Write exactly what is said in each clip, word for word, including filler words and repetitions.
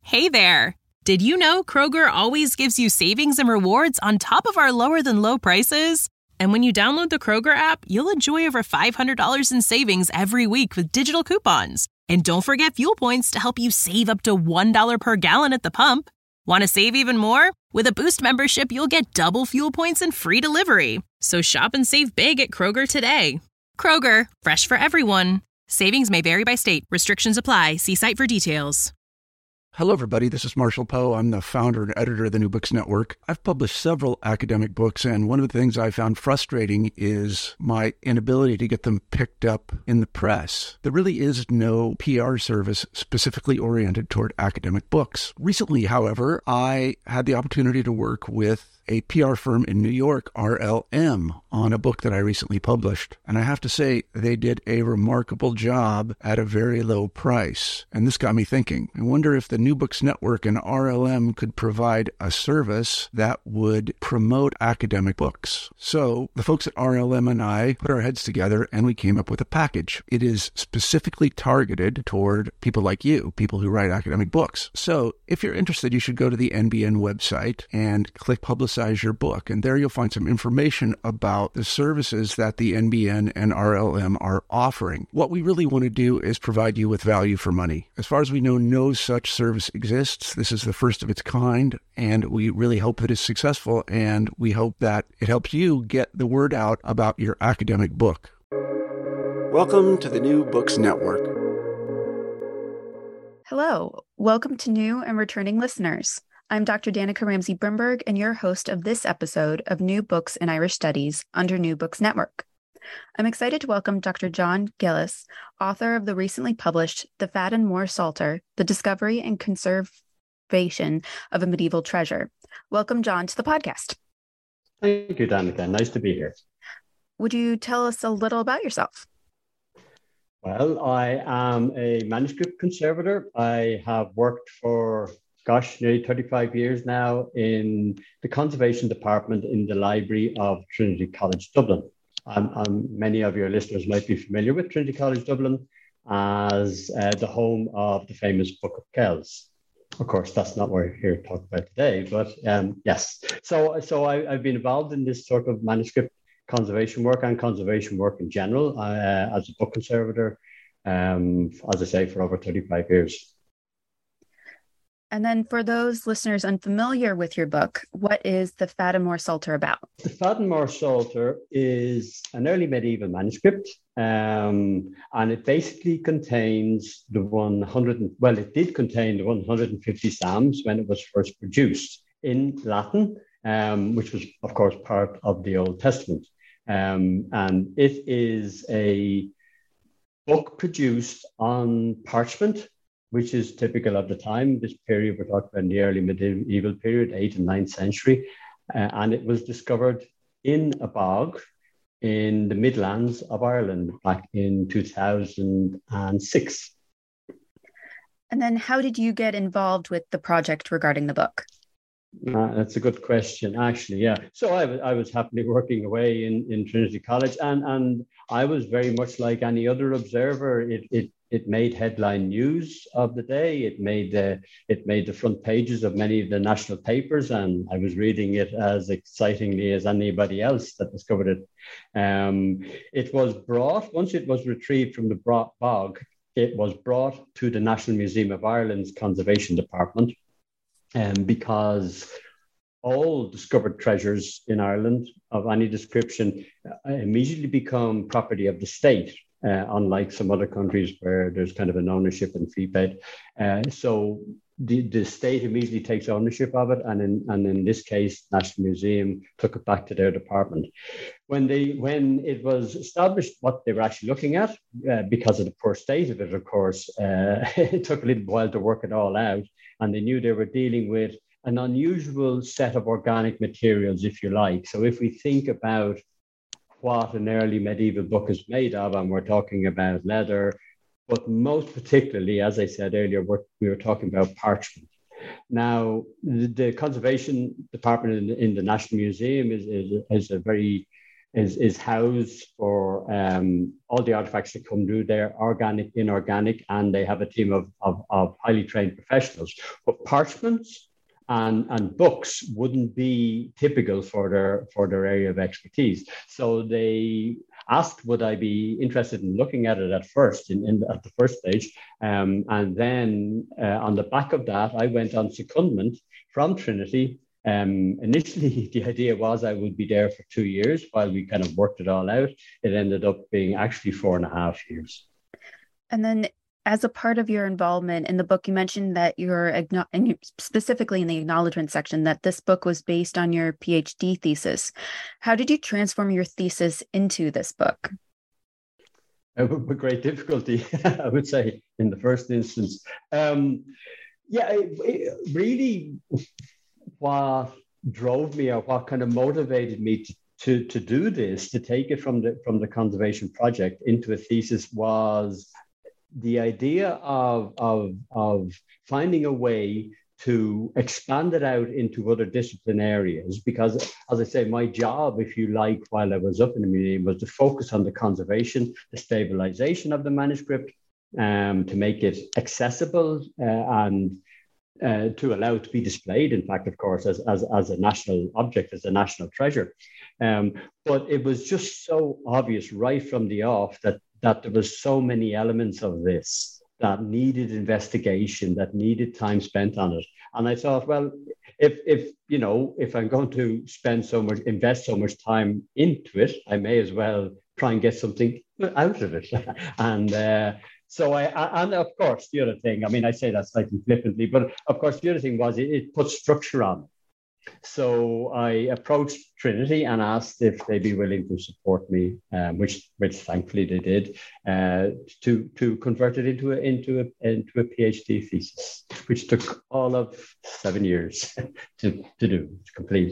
Hey there! Did you know Kroger always gives you savings and rewards on top of our lower-than-low prices? And when you download the Kroger app, you'll enjoy over five hundred dollars in savings every week with digital coupons. And don't forget fuel points to help you save up to one dollar per gallon at the pump. Want to save even more? With a Boost membership, you'll get double fuel points and free delivery. So shop and save big at Kroger today. Kroger, fresh for everyone. Savings may vary by state. Restrictions apply. See site for details. Hello, everybody. This is Marshall Poe. I'm the founder and editor of the New Books Network. I've published several academic books, and one of the things I found frustrating is my inability to get them picked up in the press. There really is no P R service specifically oriented toward academic books. Recently, however, I had the opportunity to work with a P R firm in New York, R L M, on a book that I recently published. And I have to say, they did a remarkable job at a very low price. And this got me thinking. I wonder if the New Books Network and R L M could provide a service that would promote academic books. So the folks at R L M and I put our heads together and we came up with a package. It is specifically targeted toward people like you, people who write academic books. So if you're interested, you should go to the N B N website and click Publicize your book. And there you'll find some information about the services that the N B N and R L M are offering. What we really want to do is provide you with value for money. As far as we know, no such service exists. This is the first of its kind, and we really hope that it's successful, and we hope that it helps you get the word out about your academic book. Welcome to the New Books Network. Hello. Welcome to new and returning listeners. I'm Doctor Danica Ramsey Brimberg, and your host of this episode of New Books in Irish Studies under New Books Network. I'm excited to welcome Doctor John Gillis, author of the recently published The Faddan More Psalter, The Discovery and Conservation of a Medieval Treasure. Welcome, John, to the podcast. Thank you, Danica. Nice to be here. Would you tell us a little about yourself? Well, I am a manuscript conservator. I have worked for gosh, nearly thirty-five years now in the conservation department in the library of Trinity College Dublin. Um, um, many of your listeners might be familiar with Trinity College Dublin as uh, the home of the famous Book of Kells. Of course, that's not what we're here to talk about today, but um, yes. So, so I, I've been involved in this sort of manuscript conservation work and conservation work in general uh, as a book conservator, um, as I say, for over thirty-five years. And then for those listeners unfamiliar with your book, what is the Faddan More Psalter about? The Faddan More Psalter is an early medieval manuscript, um, and it basically contains the one hundred, well, it did contain the one hundred fifty Psalms when it was first produced in Latin, um, which was, of course, part of the Old Testament. Um, and it is a book produced on parchment, which is typical of the time. This period, we're talking about the early medieval period, eighth and ninth century. Uh, and it was discovered in a bog in the Midlands of Ireland back in two thousand six. And then how did you get involved with the project regarding the book? Uh, that's a good question, actually, yeah. So I was I was happily working away in, in Trinity College, and, and I was very much like any other observer. It it it made headline news of the day. It made the it made the front pages of many of the national papers, and I was reading it as excitingly as anybody else that discovered it. Um, it was brought once it was retrieved from the bog. It was brought to the National Museum of Ireland's Conservation Department. Um, because all discovered treasures in Ireland of any description uh, immediately become property of the state, uh, unlike some other countries where there's kind of an ownership and fee paid. Uh, so the, the state immediately takes ownership of it, and in and in this case, National Museum took it back to their department. When they when it was established what they were actually looking at, uh, because of the poor state of it, of course, uh, it took a little while to work it all out. And they knew they were dealing with an unusual set of organic materials, if you like. So if we think about what an early medieval book is made of, and we're talking about leather, but most particularly, as I said earlier, we're, we were talking about parchment. Now, the, the conservation department in, in the National Museum is, is, is a very is, is housed for um, all the artifacts that come through there, organic, inorganic, and they have a team of, of, of highly trained professionals. But parchments and, and books wouldn't be typical for their, for their area of expertise. So they asked, would I be interested in looking at it at first, in, in at the first stage? Um, and then uh, on the back of that, I went on secondment from Trinity. Um, initially, the idea was I would be there for two years while we kind of worked it all out. It ended up being actually four and a half years. And then as a part of your involvement in the book, you mentioned that you're, and you, specifically in the acknowledgement section, that this book was based on your PhD thesis. How did you transform your thesis into this book? Uh, with great difficulty, I would say, in the first instance. Um, yeah, it, it really... what drove me or what kind of motivated me to, to, to do this, to take it from the from the conservation project into a thesis, was the idea of, of, of finding a way to expand it out into other discipline areas. Because, as I say, my job, if you like, while I was up in the museum, was to focus on the conservation, the stabilization of the manuscript, um, to make it accessible uh, and Uh, to allow it to be displayed, in fact, of course, as, as, as a national object, as a national treasure. Um, but it was just so obvious right from the off that, that there was so many elements of this that needed investigation, that needed time spent on it. And I thought, well, if, if you know, if I'm going to spend so much, invest so much time into it, I may as well try and get something out of it. and uh, So I, and of course, the other thing, I mean, I say that slightly flippantly, but of course, the other thing was it, it put structure on. So I approached Trinity and asked if they'd be willing to support me, um, which, which thankfully they did, uh, to, to convert it into a, into a, into a PhD thesis, which took all of seven years to, to do, to complete.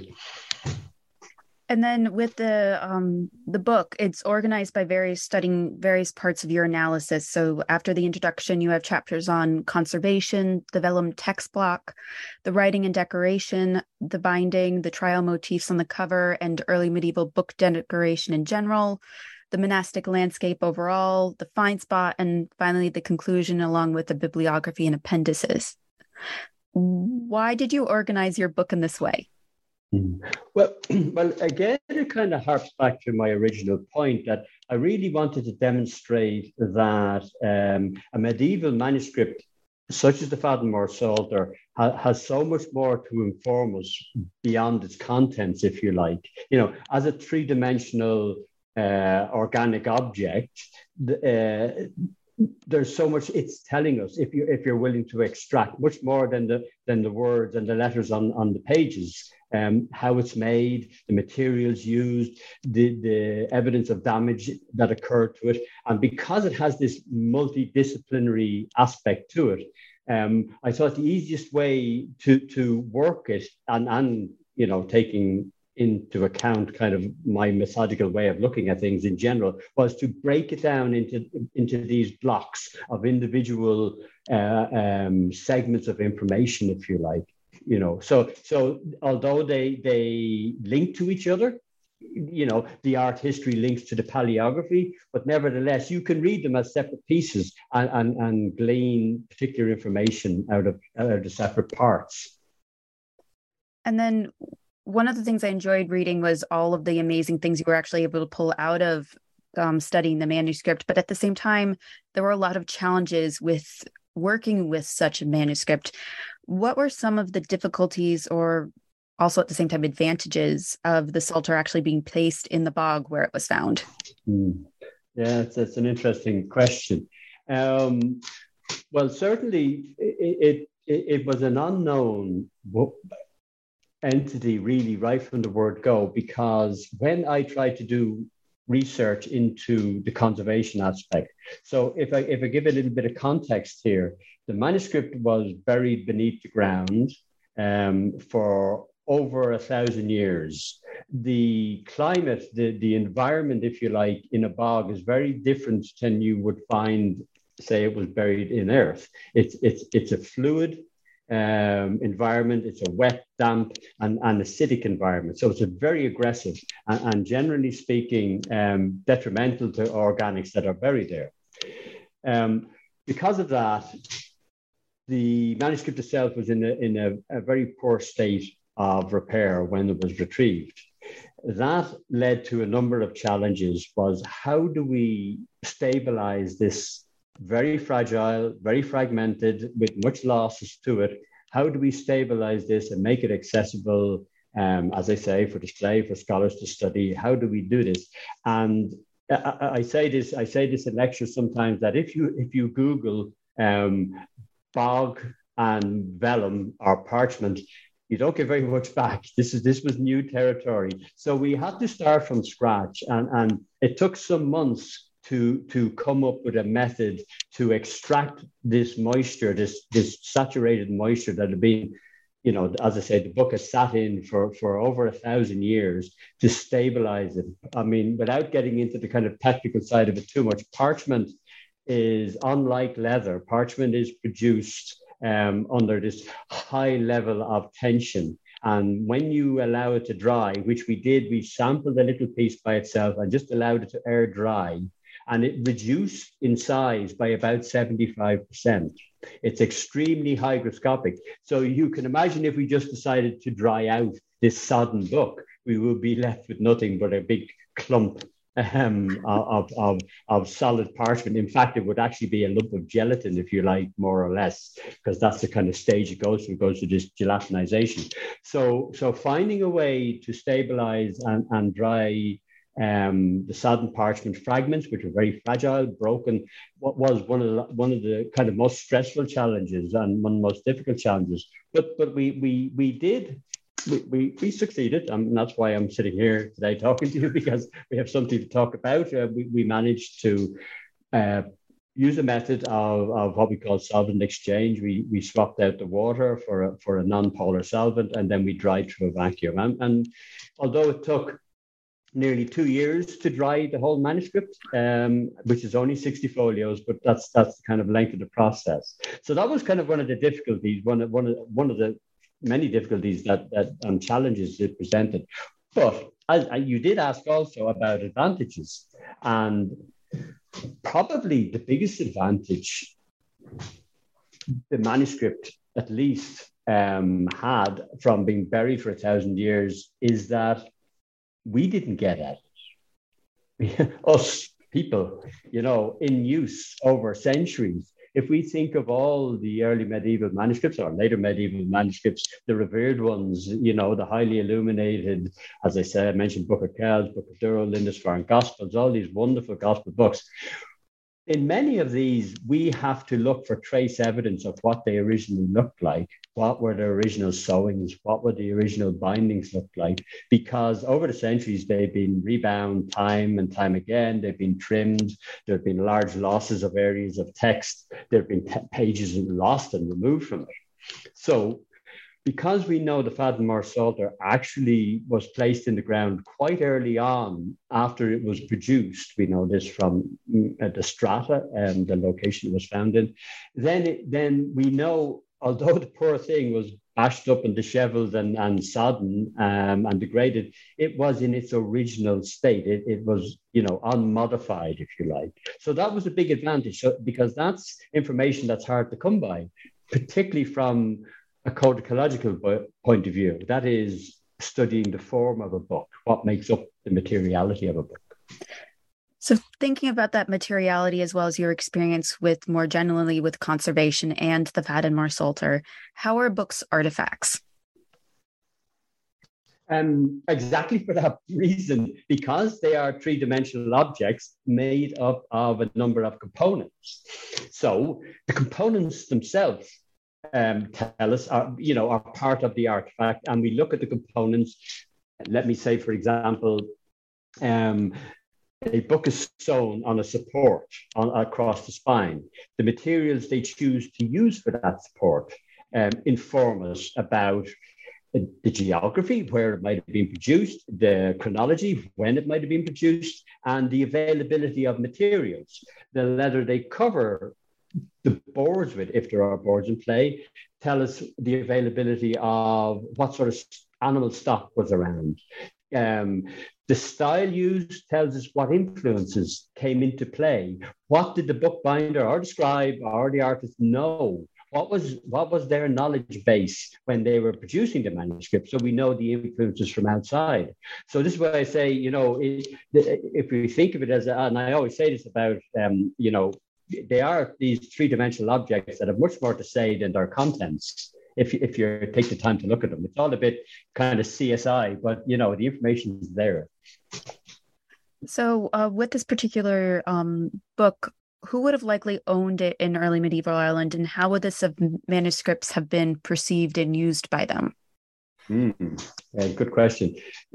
And then with the um, the book, it's organized by various studying various parts of your analysis. So after the introduction, you have chapters on conservation, the vellum text block, the writing and decoration, the binding, the trial motifs on the cover, and early medieval book decoration in general, the monastic landscape overall, the find spot, and finally the conclusion, along with the bibliography and appendices. Why did you organize your book in this way? Well, well, again, it kind of harps back to my original point that I really wanted to demonstrate that um, a medieval manuscript, such as the Fadden-More Psalter, ha- has so much more to inform us beyond its contents, if you like. You know, as a three-dimensional uh, organic object, uh, there's so much it's telling us, if you if you're willing to extract much more than the than the words and the letters on, on the pages. Um, how it's made, the materials used, the, the evidence of damage that occurred to it. And because it has this multidisciplinary aspect to it, um, I thought the easiest way to, to work it and, and, you know, taking into account kind of my methodical way of looking at things in general, was to break it down into, into these blocks of individual uh, um, segments of information, if you like. You know, so so although they they link to each other, you know, the art history links to the paleography, but nevertheless, you can read them as separate pieces and, and, and glean particular information out of, out of the separate parts. And then one of the things I enjoyed reading was all of the amazing things you were actually able to pull out of um, studying the manuscript. But at the same time, there were a lot of challenges with working with such a manuscript. What were some of the difficulties, or also at the same time advantages, of the Psalter actually being placed in the bog where it was found? Mm. Yeah, that's, that's an interesting question. Um, well, certainly it, it, it was an unknown entity really right from the word go, because when I tried to do research into the conservation aspect. So if I if I give a little bit of context here, the manuscript was buried beneath the ground um, for over a thousand years. The climate, the, the environment, if you like, in a bog is very different than you would find, say, it was buried in earth. It's it's it's a fluid um, environment. It's a wet, damp, and, and acidic environment. So it's a very aggressive and, and generally speaking, um, detrimental to organics that are buried there. Um, because of that, the manuscript itself was in, a, in a, a very poor state of repair when it was retrieved. That led to a number of challenges. Was how do we stabilize this very fragile, very fragmented, with much losses to it? How do we stabilize this and make it accessible, um, as I say, for display, for scholars to study? How do we do this? And I, I say this, I say this in lectures sometimes, that if you if you Google um, bog and vellum or parchment, you don't get very much back. This is this was new territory. So we had to start from scratch, and, and it took some months to, to come up with a method to extract this moisture, this, this saturated moisture that had been, you know, as I said, the book has sat in for, for over a thousand years, to stabilize it. I mean, without getting into the kind of technical side of it too much, parchment is, unlike leather, parchment is produced Um, under this high level of tension. And when you allow it to dry, which we did, we sampled a little piece by itself and just allowed it to air dry, and it reduced in size by about seventy-five percent. It's extremely hygroscopic. So you can imagine if we just decided to dry out this sodden book, we would be left with nothing but a big clump Um, of, of, of solid parchment. In fact, it would actually be a lump of gelatin, if you like, more or less, because that's the kind of stage it goes through. It goes to this gelatinization. So, so finding a way to stabilize and, and dry um, the sodden parchment fragments, which are very fragile, broken, what was one of the, one of the kind of most stressful challenges and one of the most difficult challenges. But but we we we did. We, we, we succeeded, and that's why I'm sitting here today talking to you, because we have something to talk about. Uh, we, we managed to uh, use a method of, of what we call solvent exchange. We, we swapped out the water for a, for a non-polar solvent, and then we dried through a vacuum. And, and although it took nearly two years to dry the whole manuscript, um, which is only sixty folios, but that's that's the kind of length of the process. So that was kind of one of the difficulties, one of, one of, one of the many difficulties that, that and challenges it presented. But as, as you did ask also about advantages, and probably the biggest advantage the manuscript at least um, had from being buried for a thousand years is that we didn't get at it. Us people, you know, in use over centuries. If we think of all the early medieval manuscripts or later medieval manuscripts, the revered ones, you know, the highly illuminated, as I said, I mentioned Book of Kells, Book of Durrow, Lindisfarne Gospels, all these wonderful gospel books. In many of these, we have to look for trace evidence of what they originally looked like. What were the original sewings? What were the original bindings look like? Because over the centuries, they've been rebound time and time again. They've been trimmed. There have been large losses of areas of text. There have been te- pages lost and removed from it. So because we know the Fadden-More Psalter actually was placed in the ground quite early on after it was produced, we know this from uh, the strata and the location it was found in, then, it, then we know, although the poor thing was bashed up and disheveled and, and sodden um, and degraded, it was in its original state. It, it was, you know, unmodified, if you like. So that was a big advantage, so, because that's information that's hard to come by, particularly from a codicological point of view. That is studying the form of a book, what makes up the materiality of a book. So thinking about that materiality as well as your experience with more generally with conservation and the Fadden-More Psalter, how are books artifacts? Um, exactly for that reason, because they are three-dimensional objects made up of a number of components. So the components themselves Um, tell us, are, you know, are part of the artifact, and we look at the components. Let me say, for example, um, a book is sewn on a support on, across the spine. The materials they choose to use for that support um, inform us about the geography, where it might have been produced, the chronology, when it might have been produced, and the availability of materials. The leather they cover the boards with, if there are boards in play, tell us the availability of what sort of animal stock was around. Um, the style used tells us what influences came into play. What did the bookbinder or the scribe or the artist know? What was what was their knowledge base when they were producing the manuscript? So we know the influences from outside. So this is why I say, you know, it, if we think of it as, a, and I always say this about, um, you know, they are these three-dimensional objects that have much more to say than their contents. If, if you take the time to look at them, it's all a bit kind of C S I, but, you know, the information is there. So uh, with this particular um, book, who would have likely owned it in early medieval Ireland, and how would this have, manuscripts have been perceived and used by them? Mm, yeah, good question.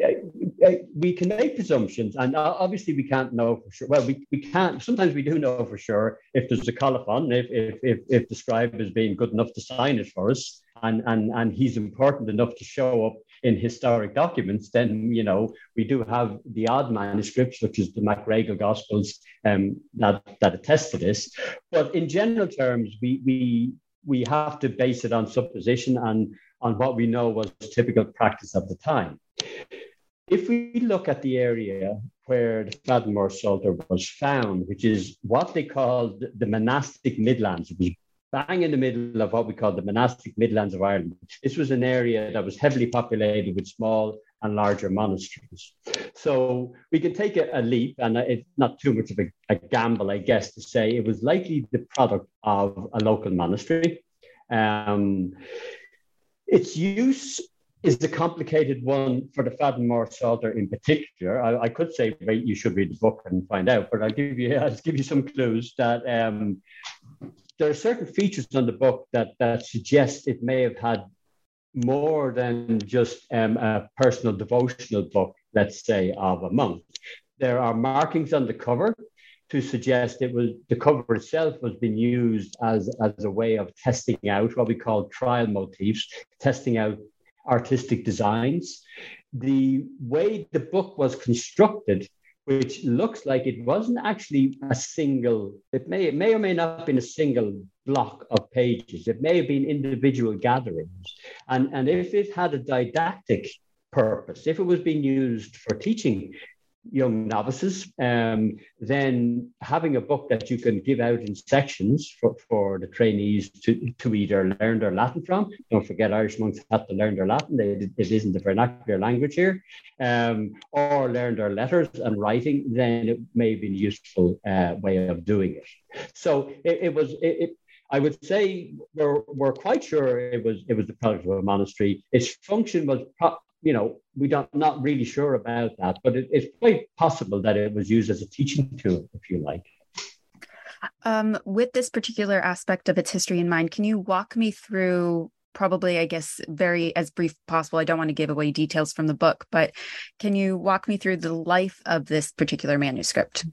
We can make presumptions, and obviously we can't know for sure. Well, we, we can't, sometimes we do know for sure if there's a colophon, if, if, if, if the scribe is being good enough to sign it for us, and, and, and he's important enough to show up in historic documents, then, you know, we do have the odd manuscripts, such as the MacRagle Gospels, um, that, that attest to this. But in general terms, we, we, we have to base it on supposition and on what we know was typical practice of the time. If we look at the area where the Fadden Psalter was found, which is what they called the monastic Midlands, it was bang in the middle of what we call the monastic Midlands of Ireland. This was an area that was heavily populated with small and larger monasteries. So we can take a, a leap, and it's not too much of a, a gamble, I guess, to say it was likely the product of a local monastery. Um, its use is a complicated one for the Fadden Psalter in particular. I, I could say, right, you should read the book and find out, but I'll give you, I'll give you some clues that um, there are certain features on the book that, that suggest it may have had more than just um, a personal devotional book, let's say, of a monk. There are markings on the cover to suggest it was the cover itself was being used as, as a way of testing out what we call trial motifs, testing out artistic designs. The way the book was constructed, which looks like it wasn't actually a single, it may, it may or may not have been a single block of pages. It may have been individual gatherings. And, and if it had a didactic purpose, if it was being used for teaching young novices, um, then having a book that you can give out in sections for, for the trainees to, to either learn their Latin from. Don't forget, Irish monks have to learn their Latin. They, it isn't the vernacular language here. Um, or learn their letters and writing, then it may be a useful uh, way of doing it. So it, it was, it, it, I would say we're, we're quite sure it was, it was the product of a monastery. Its function was pro- You know, we don't not really sure about that, but it, it's quite possible that it was used as a teaching tool, if you like. Um, with this particular aspect of its history in mind, can you walk me through, probably, I guess, very as brief possible? I don't want to give away details from the book, but can you walk me through the life of this particular manuscript?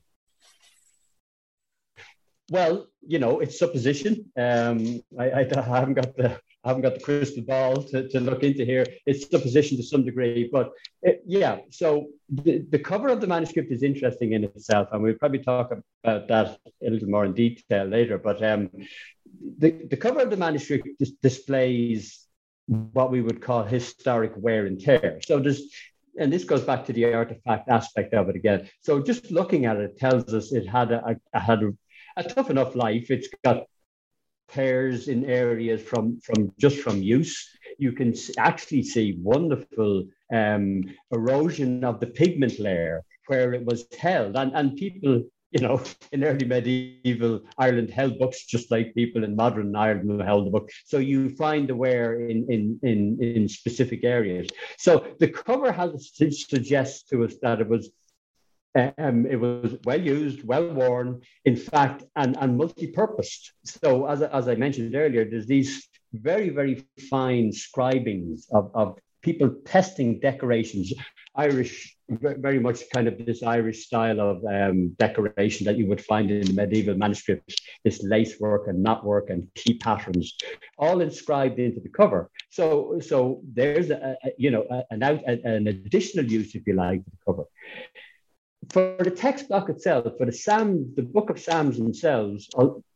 Well, you know, it's supposition. Um, I, I, I haven't got the I haven't got the crystal ball to, to look into here. It's supposition to some degree, but it, yeah. So the, the cover of the manuscript is interesting in itself, and we'll probably talk about that a little more in detail later. But um, the, the cover of the manuscript dis- displays what we would call historic wear and tear. So there's, and this goes back to the artifact aspect of it again. So just looking at it tells us it had a, a had a, a tough enough life. It's got tears in areas from, from just from use. You can actually see wonderful um, erosion of the pigment layer where it was held. And, and people, you know, in early medieval Ireland held books just like people in modern Ireland held the book. So you find the wear in, in, in, in specific areas. So the cover has suggests to us that it was Um, it was well used, well worn, in fact, and, and multi-purposed. So as, as I mentioned earlier, there's these very, very fine scribings of, of people testing decorations, Irish, very much kind of this Irish style of um, decoration that you would find in the medieval manuscripts, this lace work and knot work and key patterns, all inscribed into the cover. So, so there's, a, a, you know, an, out, an additional use, if you like, to the cover. For the text block itself, for the Psalm, the book of Psalms themselves,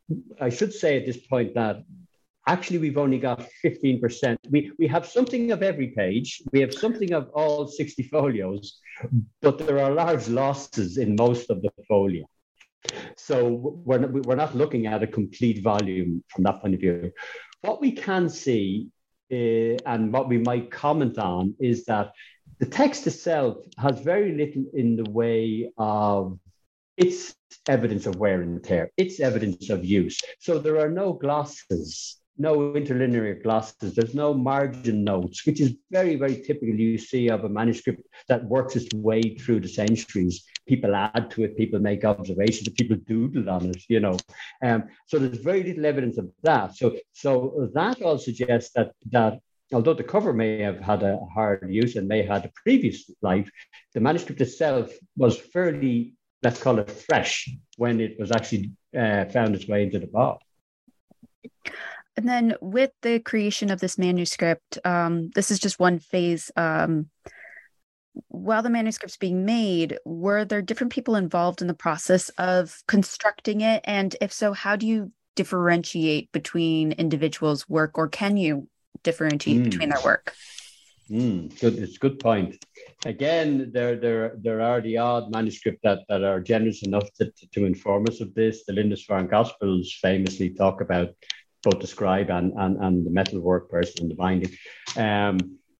I should say at this point that actually we've only got fifteen percent. We, we have something of every page. We have something of all sixty folios, but there are large losses in most of the folio. So we're, we're not looking at a complete volume from that point of view. What we can see uh, and what we might comment on is that the text itself has very little in the way of its evidence of wear and tear, its evidence of use. So there are no glosses, no interlinear glosses, there's no margin notes, which is very, very typical you see of a manuscript that works its way through the centuries. People add to it, people make observations, people doodle on it, you know. Um, so there's very little evidence of that. So, so that all suggests that, that although the cover may have had a hard use and may have had a previous life, the manuscript itself was fairly, let's call it fresh, when it was actually uh, found its way into the book. And then with the creation of this manuscript, um, this is just one phase. Um, while the manuscript's being made, were there different people involved in the process of constructing it? And if so, how do you differentiate between individuals' work, or can you differentiate mm. between their work? Mm, good. It's a good point. Again, there, there, there are the odd manuscripts that, that are generous enough to, to, to inform us of this. The Lindisfarne Gospels famously talk about both the scribe and, and, and the metalwork person and the binding. Um,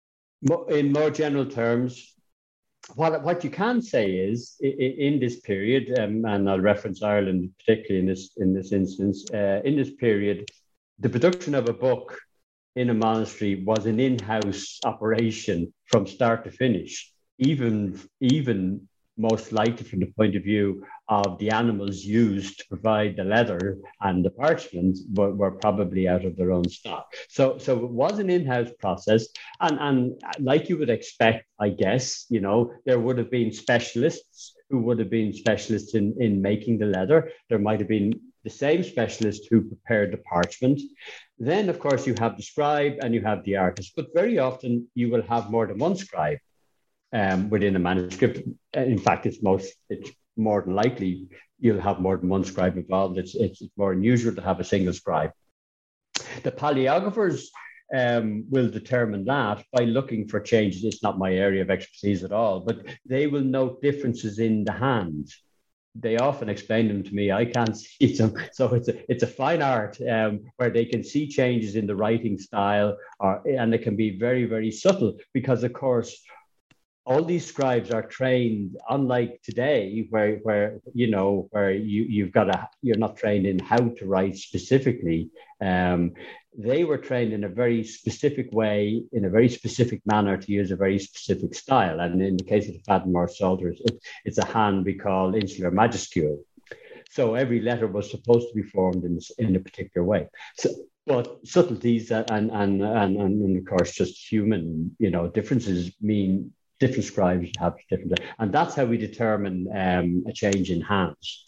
in more general terms, what, what you can say is in, in this period, um, and I'll reference Ireland particularly in this, in this instance, uh, in this period, the production of a book in a monastery was an in-house operation from start to finish, even, even most likely from the point of view of the animals used to provide the leather and the parchment were, were probably out of their own stock. So, so it was an in-house process. And, and like you would expect, I guess, you know, there would have been specialists who would have been specialists in, in making the leather. There might have been the same specialist who prepared the parchment. Then, of course, you have the scribe and you have the artist, but very often you will have more than one scribe um, within a manuscript. In fact, it's most, it's more than likely you'll have more than one scribe involved. It's, it's more unusual to have a single scribe. The paleographers um, will determine that by looking for changes. It's not my area of expertise at all, but they will note differences in the hand. They often explain them to me. I can't see them. So it's a, it's a fine art um, where they can see changes in the writing style, or, and it can be very, very subtle because, of course, all these scribes are trained, unlike today, where, where you know, where you, you've got a, you're not trained in how to write specifically. Um, they were trained in a very specific way, in a very specific manner, to use a very specific style. And in the case of the Fadden Psalters, it, it's a hand we call insular majuscule. So every letter was supposed to be formed in, in a particular way. So, but subtleties and, and, and, and, and of course, just human, you know, differences mean different scribes have different, and that's how we determine um, a change in hands.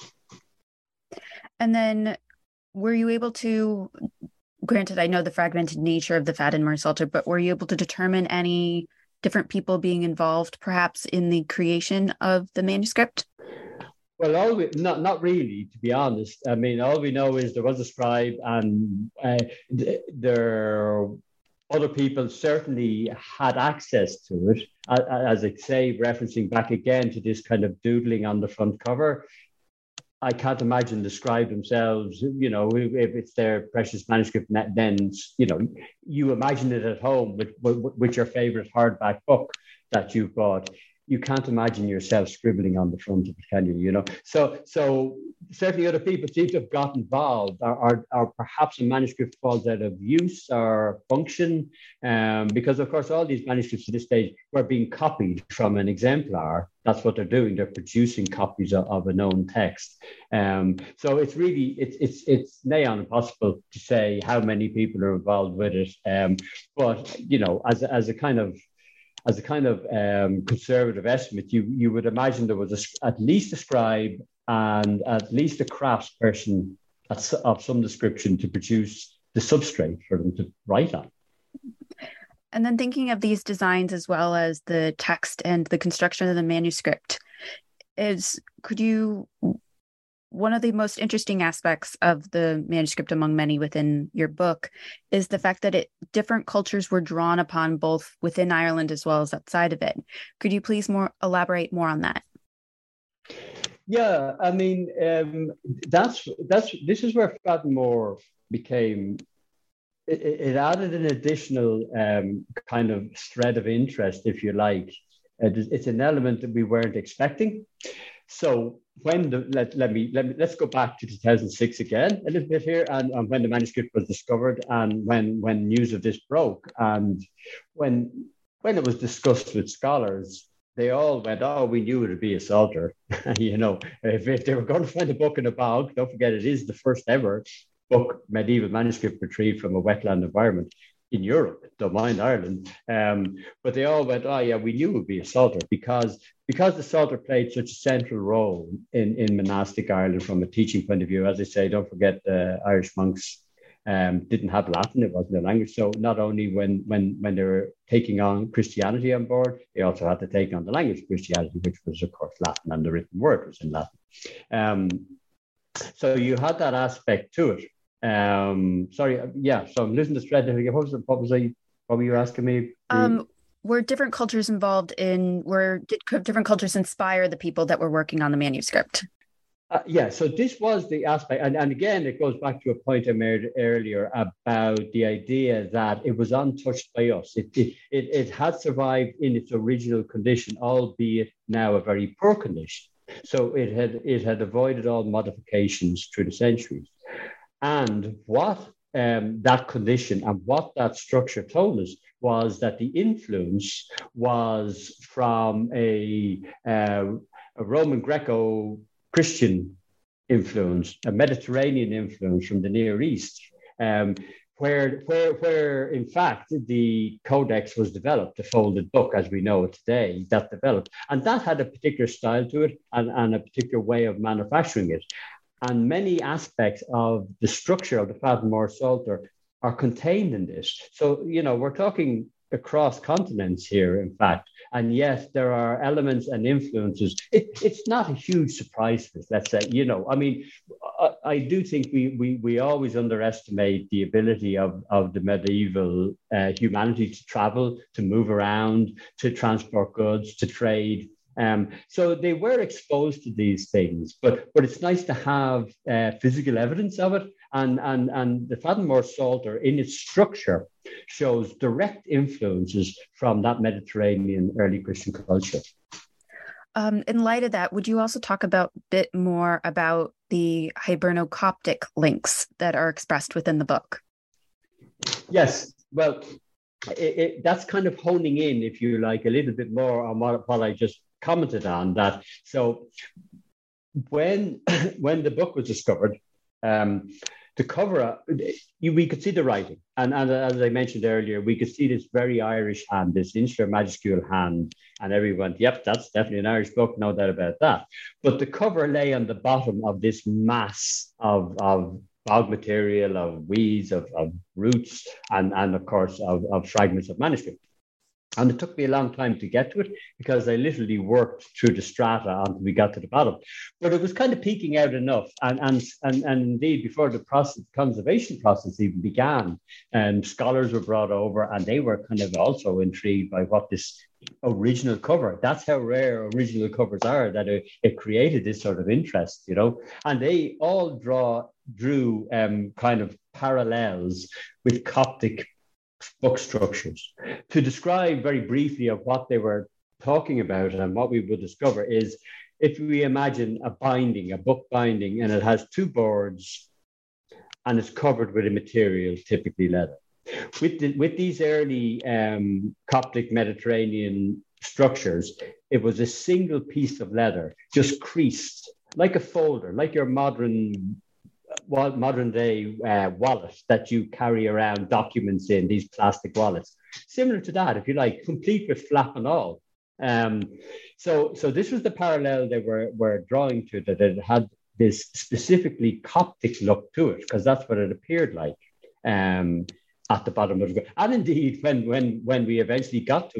And then were you able to, granted, I know the fragmented nature of the Fadden Psalter, but were you able to determine any different people being involved perhaps in the creation of the manuscript? Well, all we, not not really, to be honest. I mean, all we know is there was a scribe, and uh, there other people certainly had access to it. As I say, referencing back again to this kind of doodling on the front cover, I can't imagine the scribe themselves, you know, if it's their precious manuscript, then, you know, you imagine it at home with, with, with your favorite hardback book that you bought. You can't imagine yourself scribbling on the front of it, can you? You know, so so certainly other people seem to have got involved, or, or, or perhaps a manuscript falls out of use or function, um, because of course all these manuscripts at this stage were being copied from an exemplar. That's what they're doing. They're producing copies of, of a known text. Um, so it's really it's it's it's nigh on impossible to say how many people are involved with it. Um, but you know, as as a kind of As a kind of um, conservative estimate, you, you would imagine there was a, at least a scribe and at least a craftsperson at, of some description to produce the substrate for them to write on. And then thinking of these designs as well as the text and the construction of the manuscript, is could you one of the most interesting aspects of the manuscript, among many within your book, is the fact that it different cultures were drawn upon both within Ireland as well as outside of it. Could you please more elaborate more on that? Yeah, I mean, um, that's that's this is where Fadmore became. It, it added an additional um, kind of thread of interest, if you like. It's an element that we weren't expecting. So when the let, let me let me let's go back to two thousand six again a little bit here, and, and when the manuscript was discovered, and when when news of this broke, and when when it was discussed with scholars, they all went, "Oh, we knew it would be a Psalter." You know, if, if they were going to find a book in a bog, don't forget it is the first ever book medieval manuscript retrieved from a wetland environment in Europe, don't mind Ireland. Um, but they all went, oh yeah, we knew it would be a Psalter because, because the Psalter played such a central role in, in monastic Ireland from a teaching point of view. As I say, don't forget uh, Irish monks um, didn't have Latin, it wasn't their language. So not only when, when, when they were taking on Christianity on board, they also had to take on the language of Christianity, which was of course Latin, and the written word was in Latin. Um, so you had that aspect to it. Um, sorry, yeah. So I'm losing the thread. What was, what was I? What were you asking me? Um, were different cultures involved in? Were did different cultures inspire the people that were working on the manuscript? Uh, yeah. So this was the aspect, and, and again, it goes back to a point I made earlier about the idea that it was untouched by us. It it it, it had survived in its original condition, albeit now a very poor condition. So it had it had avoided all modifications through the centuries. And what um, that condition and what that structure told us was that the influence was from a, uh, a Roman Greco-Christian influence, a Mediterranean influence from the Near East, um, where, where, where in fact the Codex was developed, the folded book as we know it today, that developed. And that had a particular style to it and, and a particular way of manufacturing it. And many aspects of the structure of the Fadmore Psalter are contained in this. So, you know, we're talking across continents here, in fact. And yes, there are elements and influences. It, it's not a huge surprise for us, let's say. You know, I mean, I, I do think we, we, we always underestimate the ability of, of the medieval uh, humanity to travel, to move around, to transport goods, to trade. Um, so they were exposed to these things, but but it's nice to have uh, physical evidence of it. And, and, and the Fadmore Psalter in its structure shows direct influences from that Mediterranean early Christian culture. Um, in light of that, would you also talk about a bit more about the Hiberno-Coptic links that are expressed within the book? Yes, well, it, it, that's kind of honing in, if you like, a little bit more on what, what I just commented on that. So when when the book was discovered, um, the cover, you, we could see the writing. And, and as I mentioned earlier, we could see this very Irish hand, this insular majuscule hand. And everyone, yep, that's definitely an Irish book, no doubt about that. But the cover lay on the bottom of this mass of, of bog material, of weeds, of, of roots, and, and of course, of, of fragments of manuscript. And it took me a long time to get to it because I literally worked through the strata until we got to the bottom. But it was kind of peeking out enough. And, and, and, and indeed, before the process, conservation process even began, and scholars were brought over and they were kind of also intrigued by what this original cover, that's how rare original covers are, that it, it created this sort of interest, you know. And they all draw drew um, kind of parallels with Coptic book structures. To describe very briefly of what they were talking about and what we would discover is, if we imagine a binding, a book binding, and it has two boards and it's covered with a material, typically leather. With, the, with these early um, Coptic Mediterranean structures, it was a single piece of leather, just creased, like a folder, like your modern modern day uh, wallet that you carry around documents in, these plastic wallets. Similar to that, if you like, complete with flap and all. Um, so, so this was the parallel they were, were drawing to, that it had this specifically Coptic look to it, because that's what it appeared like um, at the bottom of the. And indeed, when, when, when we eventually got to it,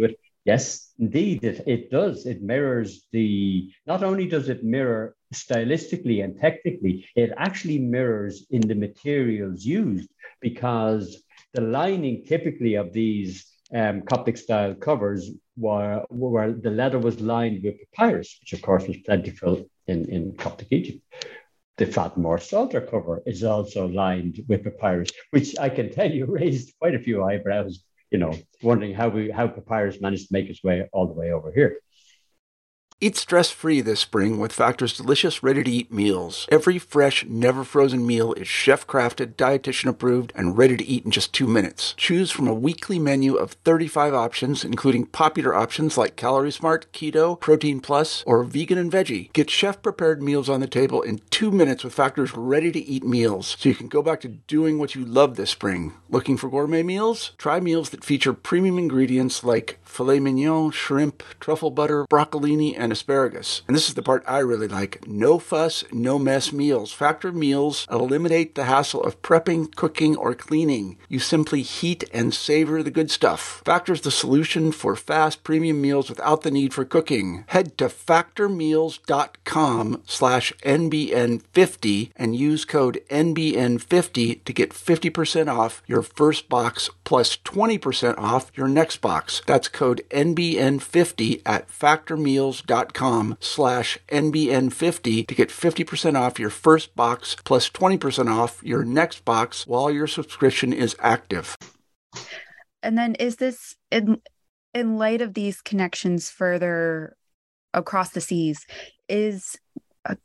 Yes, indeed, it, it does. It mirrors the, not only does it mirror stylistically and technically, it actually mirrors in the materials used, because the lining typically of these um, Coptic style covers were, where the leather was lined with papyrus, which of course was plentiful in, in Coptic Egypt. The Fatimore Psalter cover is also lined with papyrus, which I can tell you raised quite a few eyebrows, you know, wondering how we how papyrus managed to make its way all the way over here. Eat stress-free this spring with Factor's delicious, ready-to-eat meals. Every fresh, never-frozen meal is chef-crafted, dietitian-approved, and ready to eat in just two minutes. Choose from a weekly menu of thirty-five options, including popular options like Calorie Smart, Keto, Protein Plus, or Vegan and Veggie. Get chef-prepared meals on the table in two minutes with Factor's ready-to-eat meals, so you can go back to doing what you love this spring. Looking for gourmet meals? Try meals that feature premium ingredients like filet mignon, shrimp, truffle butter, broccolini, and asparagus. And this is the part I really like. No fuss, no mess meals. Factor meals eliminate the hassle of prepping, cooking, or cleaning. You simply heat and savor the good stuff. Factor's the solution for fast premium meals without the need for cooking. Head to factormeals.com slash NBN50 and use code N B N fifty to get fifty percent off your first box plus twenty percent off your next box. That's code N B N fifty at factormeals.com slash N B N fifty to get fifty percent off your first box plus twenty percent off your next box while your subscription is active. And then is this, in, in light of these connections further across the seas, is uh,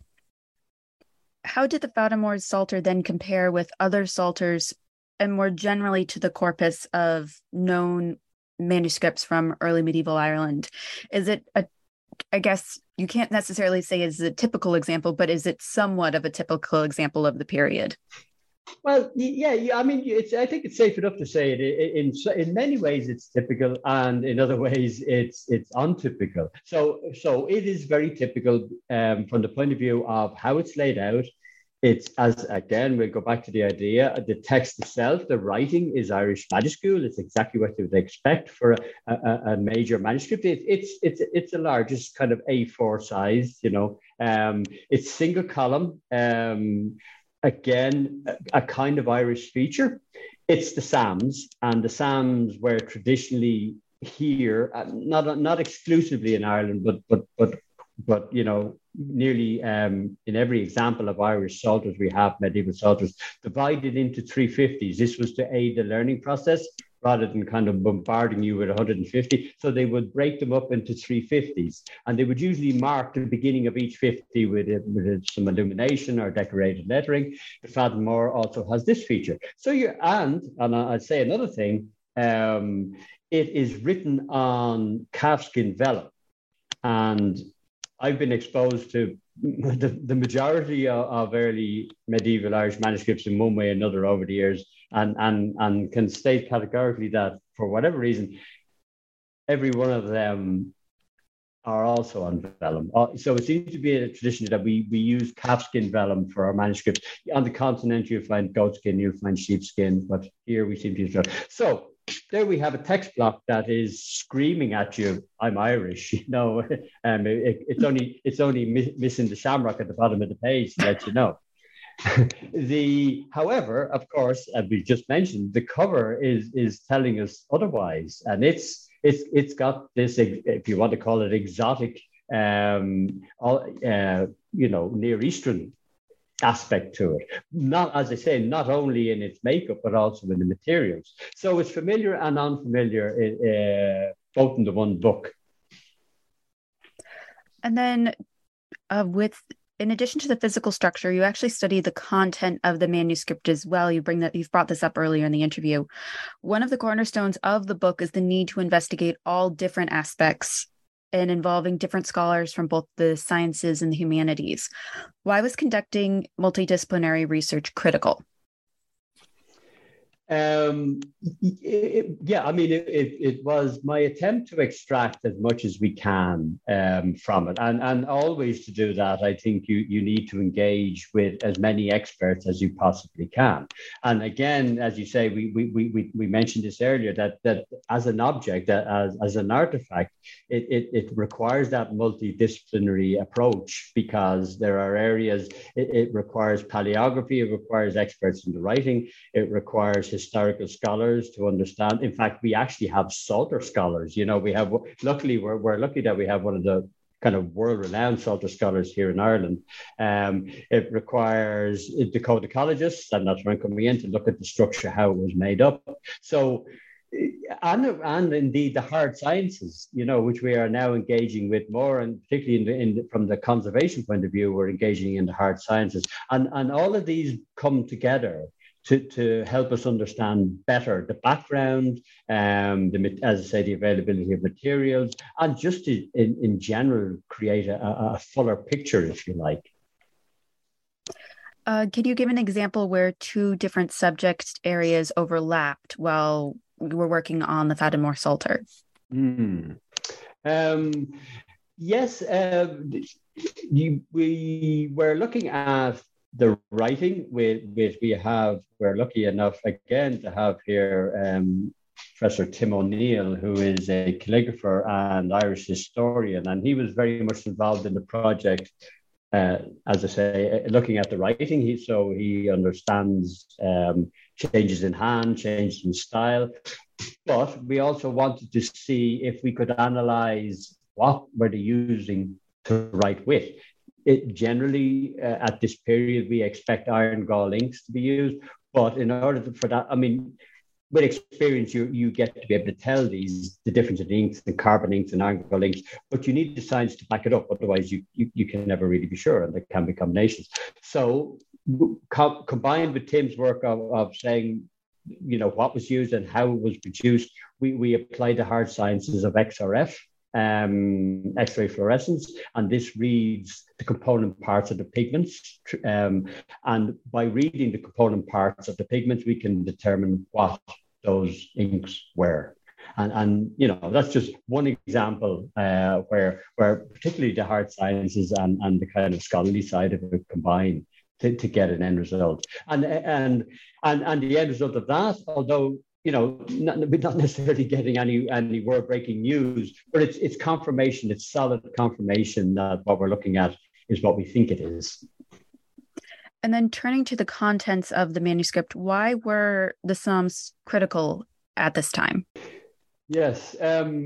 how did the Fatimore Psalter then compare with other psalters and more generally to the corpus of known manuscripts from early medieval Ireland? Is it a I guess you can't necessarily say it's a typical example, but is it somewhat of a typical example of the period? Well, yeah, yeah. I mean, it's. I think it's safe enough to say it. In in many ways, it's typical, and in other ways, it's it's untypical. So so it is very typical um, from the point of view of how it's laid out. It's, as again, we'll go back to the idea, the text itself, the writing is Irish majuscule. It's exactly what you would expect for a, a, a major manuscript. It, it's it's it's the largest kind of A four size, you know. Um, it's single column. Um, again, a, a kind of Irish feature. It's the Psalms, and the Psalms were traditionally here, not not exclusively in Ireland, but but but but you know, nearly um, in every example of Irish psalters we have, medieval psalters, divided into three fifties. This was to aid the learning process rather than kind of bombarding you with one hundred fifty. So they would break them up into three fifties, and they would usually mark the beginning of each fifty with, a, with some illumination or decorated lettering. The Fatimore also has this feature. So you and and I'd say another thing, um, it is written on calfskin vellum, and I've been exposed to the, the majority of, of early medieval Irish manuscripts in one way or another over the years, and, and, and can state categorically that for whatever reason, every one of them are also on vellum. Uh, so it seems to be a tradition that we, we use calfskin vellum for our manuscripts. On the continent, you'll find goatskin, you'll find sheepskin, but here we seem to use vellum. So there we have a text block that is screaming at you, I'm Irish, you know. Um, it, it's only it's only mi- missing the shamrock at the bottom of the page to let you know. the however, of course, as we just mentioned, the cover is is telling us otherwise, and it's it's it's got this, if you want to call it, exotic, um, uh, you know, Near Eastern aspect to it. Not, as I say, not only in its makeup, but also in the materials. So it's familiar and unfamiliar, uh, both in the one book. And then uh, with, in addition to the physical structure, you actually study the content of the manuscript as well. You bring that, you've brought this up earlier in the interview. One of the cornerstones of the book is the need to investigate all different aspects and involving different scholars from both the sciences and the humanities. Why was conducting multidisciplinary research critical? Um, it, yeah, I mean, it, it, it was my attempt to extract as much as we can um, from it. And, and always to do that, I think you, you need to engage with as many experts as you possibly can. And again, as you say, we, we, we, we mentioned this earlier, that, that as an object, as, as an artifact, it, it, it requires that multidisciplinary approach, because there are areas, it, it requires paleography, it requires experts in the writing, it requires historical scholars to understand. In fact, we actually have Psalter scholars. You know, we have, luckily, we're, we're lucky that we have one of the kind of world-renowned Psalter scholars here in Ireland. Um, it requires decodicologists, and that's where I'm coming in, to look at the structure, how it was made up. So, and, and indeed the hard sciences, you know, which we are now engaging with more, and particularly in the, in the, from the conservation point of view, we're engaging in the hard sciences. And, and all of these come together to, to help us understand better the background, um, the, as I say, the availability of materials, and just to, in, in general, create a, a fuller picture, if you like. Uh, can you give an example where two different subject areas overlapped while we were working on the Fadimore Psalter? Mm. Um, yes, uh, you, we were looking at the writing, which we, we have, we're lucky enough again to have here um, Professor Tim O'Neill, who is a calligrapher and Irish historian, and he was very much involved in the project. Uh, as I say, looking at the writing, he, so he understands um, changes in hand, changes in style. But we also wanted to see if we could analyze what were they using to write with. It generally, uh, at this period, we expect iron gall inks to be used. But in order to, for that, I mean, with experience, you, you get to be able to tell these, the difference in inks and carbon inks and iron gall inks, but you need the science to back it up. Otherwise, you, you, you can never really be sure, and there can be combinations. So co- combined with Tim's work of, of saying, you know, what was used and how it was produced, we, we applied the hard sciences of X R F, um, X-ray fluorescence, and this reads the component parts of the pigments. Um, and by reading the component parts of the pigments, we can determine what those inks were. And, and you know, that's just one example uh, where, where particularly the hard sciences and, and the kind of scholarly side of it combine to, to get an end result. And, and, and, and the end result of that, although, you know, not, not necessarily getting any any word-breaking news, but it's it's confirmation, it's solid confirmation that what we're looking at is what we think it is. And then turning to the contents of the manuscript, why were the Psalms critical at this time? Yes. Um,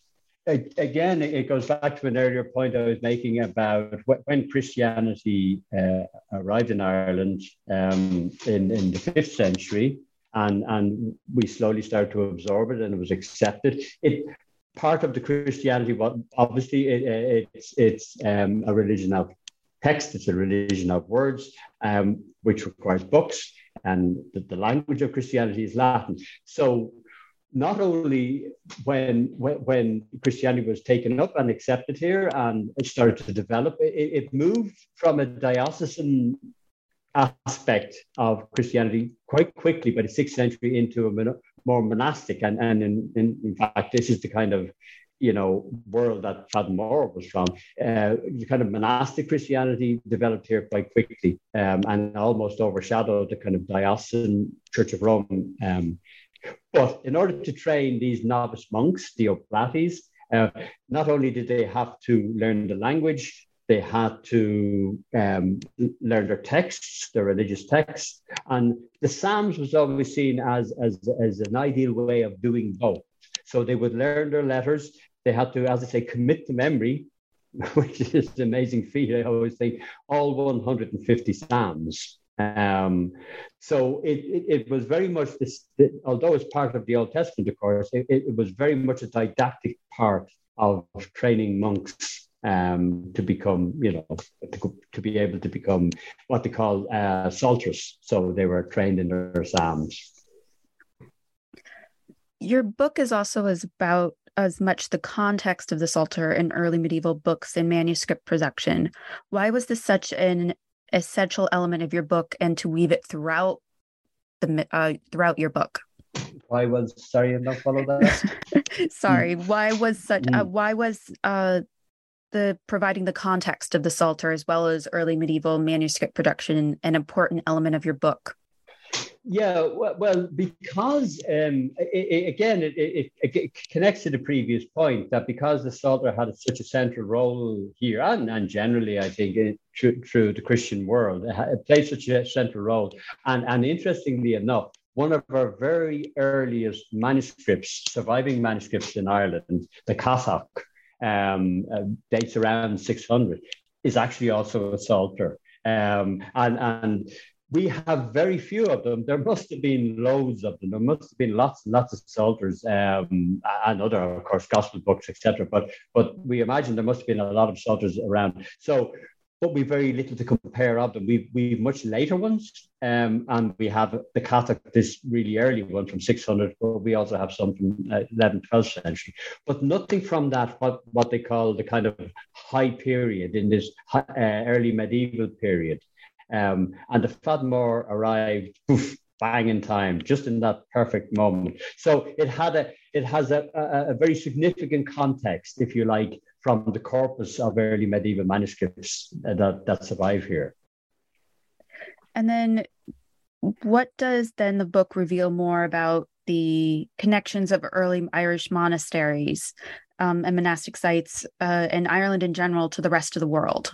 again, it goes back to an earlier point I was making about when Christianity uh, arrived in Ireland um, in, in the fifth century, and, and we slowly started to absorb it and it was accepted. It part of the Christianity, what obviously it, it, it's, it's um, a religion of text, it's a religion of words, um, which requires books, and the, the language of Christianity is Latin. So not only when, when when Christianity was taken up and accepted here and it started to develop, it, it moved from a diocesan aspect of Christianity quite quickly by the sixth century into a more monastic. And, and in, in, in fact, this is the kind of, you know, world that Fadimore was from. Uh, the kind of monastic Christianity developed here quite quickly um, and almost overshadowed the kind of diocesan Church of Rome. Um, but in order to train these novice monks, the Oblates, uh, not only did they have to learn the language, they had to um, learn their texts, their religious texts. And the Psalms was always seen as, as, as an ideal way of doing both. So they would learn their letters. They had to, as I say, commit to memory, which is an amazing feat. I always think all one hundred fifty Psalms. Um, so it, it, it was very much this, it, although it's part of the Old Testament, of course, it, it was very much a didactic part of training monks um, to become, you know, to, to be able to become what they call uh, psalters. So they were trained in their Psalms. Your book is also as about as much the context of the Psalter in early medieval books and manuscript production. Why was this such an essential element of your book, and to weave it throughout the uh, throughout your book? Why was sorry, I don't follow that. Sorry, why was such? Mm. Uh, why was uh, the providing the context of the Psalter as well as early medieval manuscript production an important element of your book? Yeah, well, well because um, it, it, again, it, it, it connects to the previous point that because the Psalter had such a central role here, and, and generally, I think, it, through, through the Christian world, it played such a central role. And, and interestingly enough, one of our very earliest manuscripts, surviving manuscripts in Ireland, the Casach, um, uh, dates around six hundred, is actually also a Psalter. Um, and, and we have very few of them. There must have been loads of them. There must have been lots and lots of Psalters um, and other, of course, gospel books, et cetera. But but we imagine there must have been a lot of Psalters around. So, but we very little to compare of them. We've we've much later ones, um, and we have the Catholic, this really early one from six hundred. But we also have some from uh, eleventh, twelfth century. But nothing from that what what they call the kind of high period in this uh, early medieval period. Um, and the Fadmore arrived poof, bang in time, just in that perfect moment. So it had a, it has a, a, a very significant context, if you like, from the corpus of early medieval manuscripts that, that survive here. And then what does then the book reveal more about the connections of early Irish monasteries um, and monastic sites uh, in Ireland in general to the rest of the world?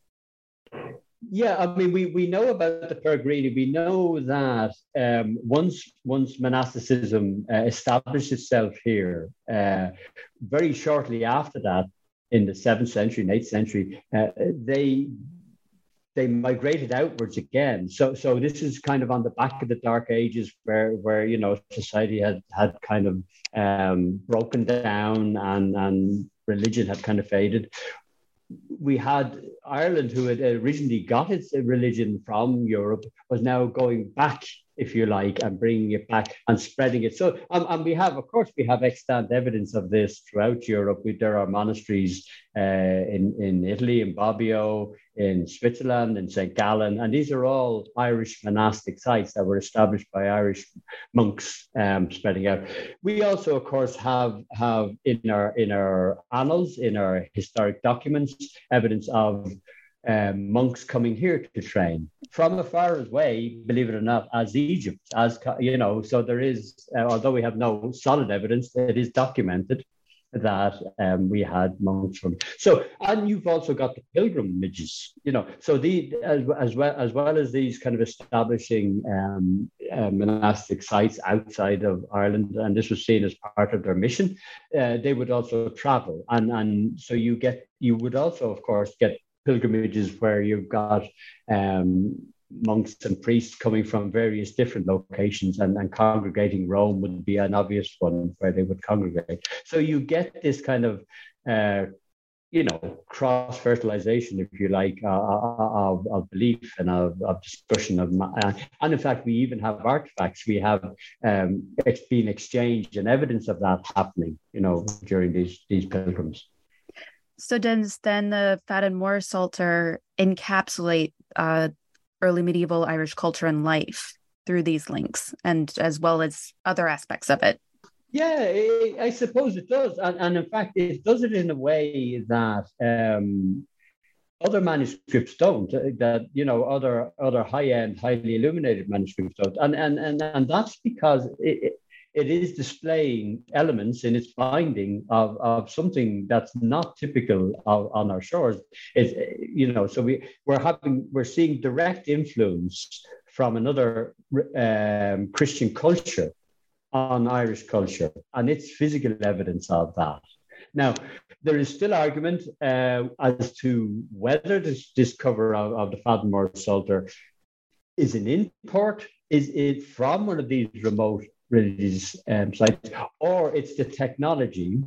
Yeah, I mean, we, we know about the Peregrini. We know that um, once once monasticism uh, established itself here, uh, very shortly after that, in the seventh century and eighth century, uh, they they migrated outwards again. So so this is kind of on the back of the Dark Ages, where where you know society had had kind of um, broken down and and religion had kind of faded. We had Ireland, who had originally got its religion from Europe, was now going back, if you like, and bringing it back and spreading it. So, um, and we have, of course, we have extant evidence of this throughout Europe. We, there are monasteries uh, in, in Italy, in Bobbio, in Switzerland, in Saint Gallen, and these are all Irish monastic sites that were established by Irish monks um, spreading out. We also, of course, have have in our in our annals, in our historic documents, evidence of um, monks coming here to train from as far away, believe it or not, as Egypt, as you know. So there is, uh, although we have no solid evidence, it is documented that um, we had monks from. So, and you've also got the pilgrimages, you know. So the as, as well as well as these kind of establishing um, uh, monastic sites outside of Ireland, and this was seen as part of their mission. Uh, they would also travel, and and so you get you would also, of course, get pilgrimages where you've got um, monks and priests coming from various different locations, and, and congregating. Rome would be an obvious one where they would congregate. So you get this kind of, uh, you know, cross-fertilization, if you like, uh, of, of belief and of, of discussion. Of, uh, and in fact, we even have artifacts. We have um, it's been exchanged and evidence of that happening, you know, during these, these pilgrims. So does then the Fadmore Psalter encapsulate uh, early medieval Irish culture and life through these links, and as well as other aspects of it? Yeah, I suppose it does. And, and in fact, it does it in a way that um, other manuscripts don't, that, you know, other other high-end, highly illuminated manuscripts don't. And, and, and, and that's because it, it is displaying elements in its binding of, of something that's not typical of, on our shores. It's, you know, so we, we're having, we're seeing direct influence from another um, Christian culture on Irish culture, and it's physical evidence of that. Now, there is still argument uh, as to whether this, this cover of, of the Fadmore Psalter is an import, is it from one of these remote religious um, sites, or it's the technology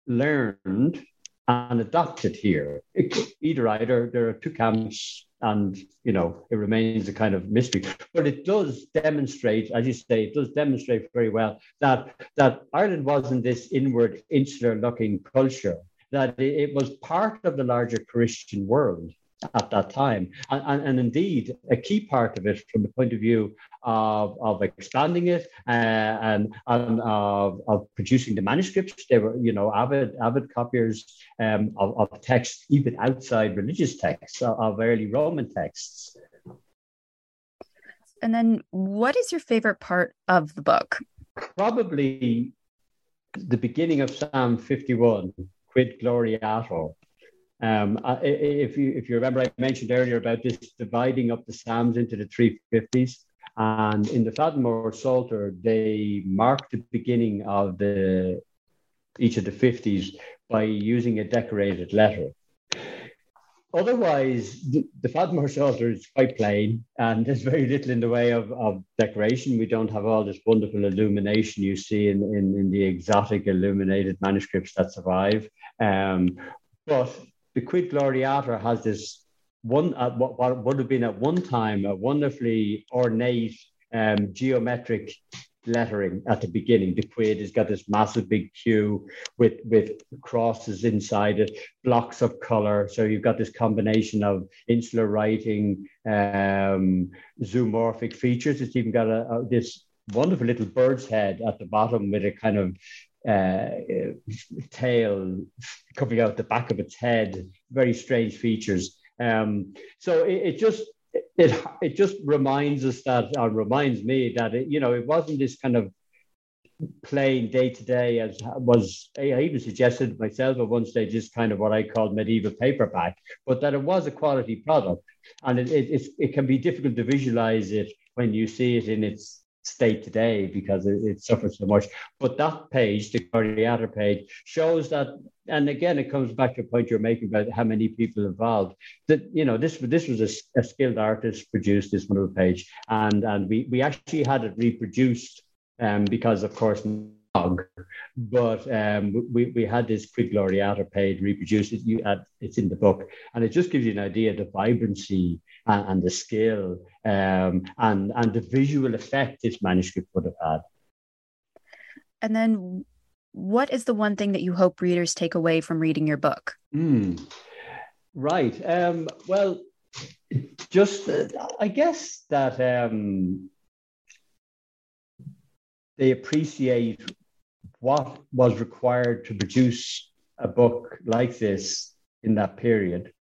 learned and adopted here. It, either either, there are two camps, and you know it remains a kind of mystery. But it does demonstrate, as you say, it does demonstrate very well that that Ireland wasn't this inward, insular-looking culture. That it, it was part of the larger Christian world. at that time. And, and, and indeed, a key part of it from the point of view of, of expanding it uh, and, and of, of producing the manuscripts. They were, you know, avid avid copiers um, of, of texts, even outside religious texts, of, of early Roman texts. And then what is your favorite part of the book? Probably the beginning of Psalm fifty-one, Quid Gloriator. Um, if you if you remember, I mentioned earlier about this dividing up the Psalms into the three fifties. And in the Fadenmore Psalter, they mark the beginning of the each of the fifties by using a decorated letter. Otherwise, the, the Fadenmore Psalter is quite plain, and there's very little in the way of, of decoration. We don't have all this wonderful illumination you see in, in, in the exotic illuminated manuscripts that survive. Um, but the Quid Gloriator has this one, uh, what, what would have been at one time a wonderfully ornate um, geometric lettering at the beginning. The quid has got this massive big Q with, with crosses inside it, blocks of color. So you've got this combination of insular writing, um, zoomorphic features. It's even got a, a, this wonderful little bird's head at the bottom with a kind of uh, tail coming out the back of its head. Very strange features. Um, so it, it just It it just reminds us that, or reminds me that, it, you know, it wasn't this kind of plain day to day as was, I even suggested myself at one stage, is kind of what I called medieval paperback, but that it was a quality product. And it, it, it can be difficult to visualize it when you see it in its state today because it, it suffers so much. But that page, the Gloriator page, shows that, and again, it comes back to a point you're making about how many people involved, that, you know, this this was a, a skilled artist produced this wonderful page, and and we we actually had it reproduced um, because, of course, but um, we, we had this Quid Gloriator page reproduced. It, you, uh, it's in the book, and it just gives you an idea of the vibrancy and, and the skill um, and, and the visual effect this manuscript would have had. And then what is the one thing that you hope readers take away from reading your book? Mm, right. Um, well, just, uh, I guess that um, they appreciate what was required to produce a book like this in that period,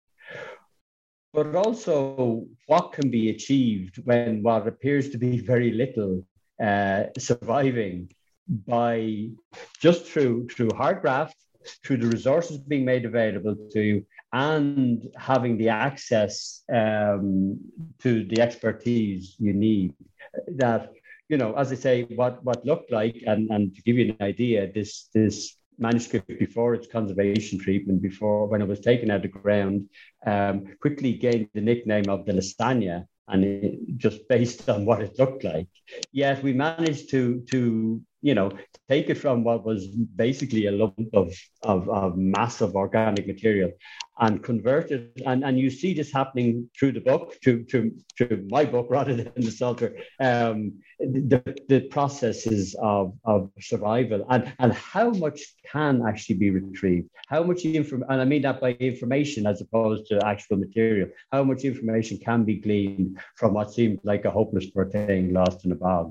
but also what can be achieved when what appears to be very little uh, surviving by just through through hard graft, through the resources being made available to you, and having the access um, to the expertise you need. That, you know, as I say, what, what looked like, and, and to give you an idea, this this manuscript before its conservation treatment, before when it was taken out of the ground, um, quickly gained the nickname of the Lasagna, and it, just based on what it looked like. Yet we managed to to you know take it from what was basically a lump of of, of massive organic material and convert it, and, and you see this happening through the book, to to to my book rather than the Psalter, um, the, the processes of, of survival and, and how much can actually be retrieved, how much inform and I mean that by information as opposed to actual material, how much information can be gleaned from what seemed like a hopeless poor thing lost in a bog.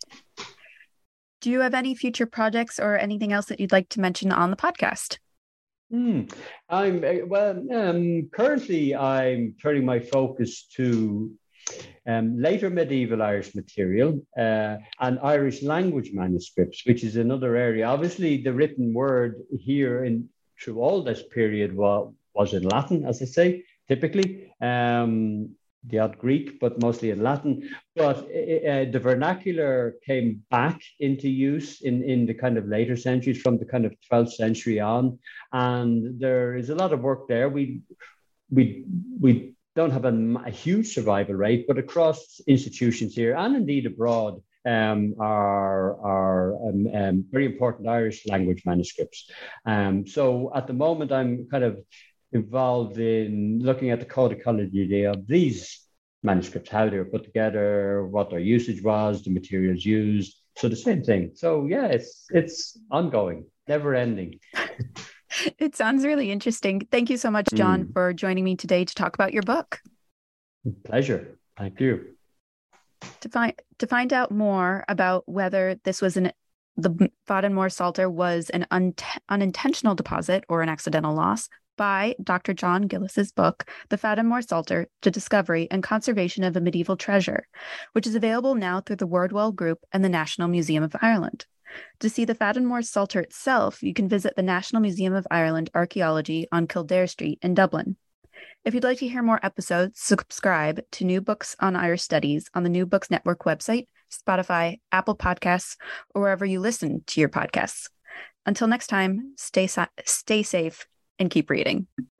Do you have any future projects or anything else that you'd like to mention on the podcast? Hmm. I'm well. Um, currently, I'm turning my focus to um, later medieval Irish material uh, and Irish language manuscripts, which is another area. Obviously, the written word here in through all this period was was in Latin, as I say, typically. Um, the odd Greek, but mostly in Latin. But uh, the vernacular came back into use in, in the kind of later centuries, from the kind of twelfth century on. And there is a lot of work there. We we we don't have a, a huge survival rate, but across institutions here and indeed abroad, um, are, are um, um, very important Irish language manuscripts. Um, so at the moment, I'm kind of involved in looking at the codicology of these manuscripts, how they were put together, what their usage was, the materials used. So the same thing. So yeah, it's it's ongoing, never ending. It sounds really interesting. Thank you so much, John, mm. for joining me today to talk about your book. Pleasure. Thank you. To find to find out more about whether this was an the Fadden Moor Psalter was an un- unintentional deposit or an accidental loss, buy Doctor John Gillis's book, The Fadden Moor Psalter, The Discovery and Conservation of a Medieval Treasure, which is available now through the Wordwell Group and the National Museum of Ireland. To see the Fadden Moor Psalter itself, you can visit the National Museum of Ireland Archaeology on Kildare Street in Dublin. If you'd like to hear more episodes, subscribe to New Books on Irish Studies on the New Books Network website, Spotify, Apple Podcasts, or wherever you listen to your podcasts. Until next time, stay, stay safe and keep reading.